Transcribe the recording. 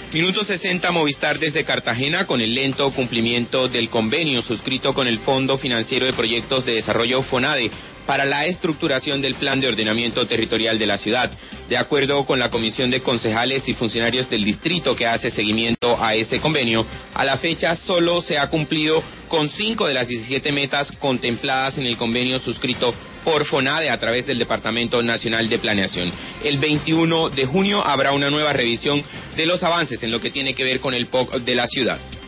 Minuto 60 Movistar desde Cartagena con el lento cumplimiento del convenio suscrito con el Fondo Financiero de Proyectos de Desarrollo FONADE para la estructuración del Plan de Ordenamiento Territorial de la ciudad. De acuerdo con la Comisión de Concejales y Funcionarios del Distrito que hace seguimiento a ese convenio, a la fecha solo se ha cumplido con 5 de las 17 metas contempladas en el convenio suscrito por FONADE a través del Departamento Nacional de Planeación. El 21 de junio habrá una nueva revisión de los avances en lo que tiene que ver con el POC de la ciudad.